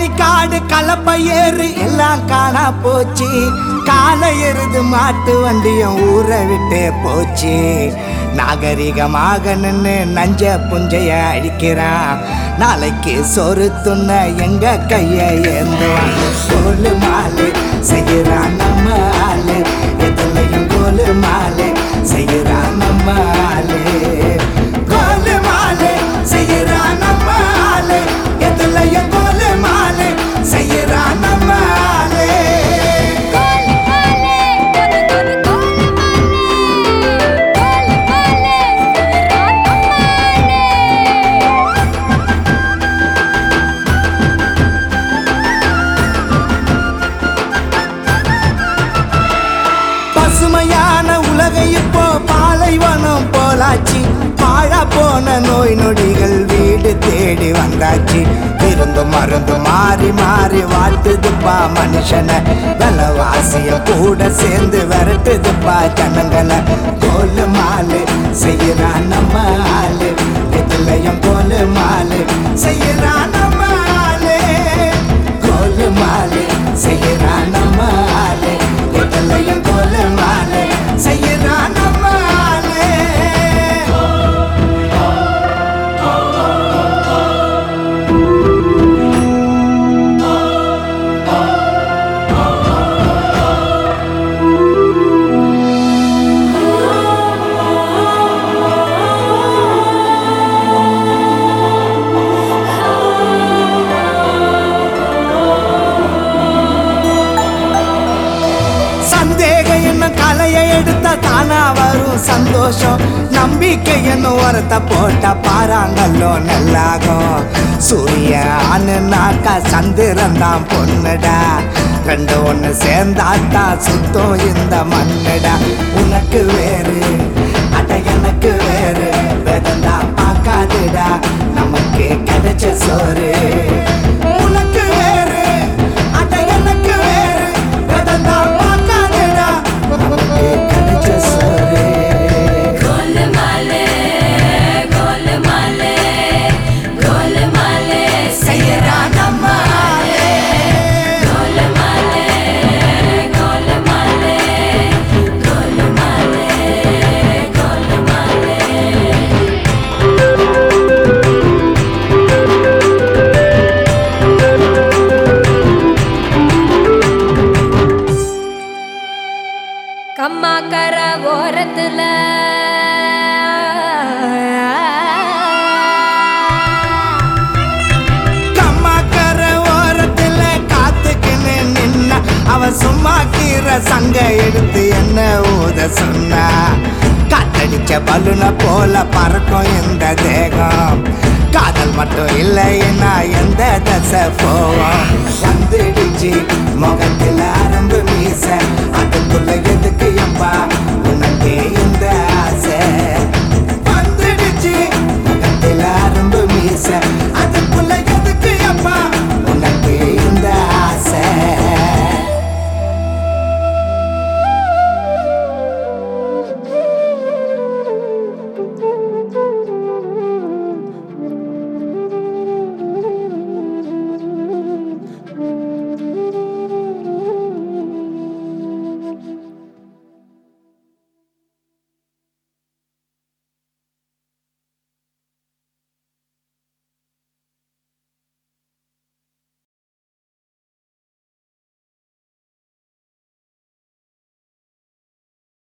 காணி காடு கலப்பை ஏறு எல்லாம் காணா போச்சு. காலை எருது மாட்டு வண்டியும் ஊரை விட்டே போச்சு. நாகரிகமாக நின்று நஞ்ச புஞ்சைய அழிக்கிறான். நாளைக்கு சொரு துண்ண எங்க கைய ஏந்துவான். கோலு மாலு செய்யறான் நம்ம ஆளு. எதுலையும் கோலு மாலு செய்யறான் நம்ம ஆளு. கோலு மாலு செய்யறான் நம்ம ஆளு. எதுலையும் கோலு மாலு செய்யறான் நம்ம ஆளு. பசுமையான உலகை இப்போ பாலைவனம் போலாச்சு. பாழா போன நோய் நொடிகள் வீடு தேடி வந்தாச்சு. இருந்து மருந்து மாறி மாறி வாட்டுதுப்பா மனுஷனை. விலவாசிய கூட சேர்ந்து விரட்டுதுப்பா ஜனங்களை. கோலு மாலு செய்யறான் நம்ம ஆளு. எதுலையும் கோலு மாலு செய்யறான் நம்ம ஆளு. கோலு மாலு செய்யறான் நம்ம ஆளு. எதுலையும் கோலு மாலு செய்யறான் நம்ம ஆளு. சந்தேகம் என்ன கலையை எடுத்த தானா வரும் சந்தோஷம். நம்பிக்கை என்ன உரத்த போட்ட பாறாங்கல்லோ நல்லாகும். சூரிய ஆணுனாக்கா சந்திரன் தான் பொண்ணுடா. ரெண்டு ஒண்ணு சேர்ந்தாட்டா சுத்தம் இந்த மண்ணுடா. உனக்கு வேறு அட எனக்கு வேறு வேதந்தா பார்க்காதுடா. நமக்கு கிடைச்ச சோறு. உனக்கு வேறு அட எனக்கு வேறு வேதந்தா பார்க்காதுடா. நமக்கு கிடைச்ச சோறு. செய்யறான் நம்ம ஆளு. கம்மாக்கர ஓரத்துல கம்மாக்கர ஓரத்துல காத்துக்கின்னு நின்னா. அவ சும்மா கீரை சங்க எடுத்து என்ன ஊத சொன்னா. காத்தடிச்ச பலூன போல பறக்கும் இந்த தேகம். காதல் மட்டும் இல்லைன்னா எந்த தசை போவோம். வந்துடுச்சு முகத்துல அரம்பு மீச. அதுக்குள்ள எதுக்கு எப்பா உனக்கே இந்த ஆசை. வந்துடுச்சு முகத்துல அரம்பு மீச.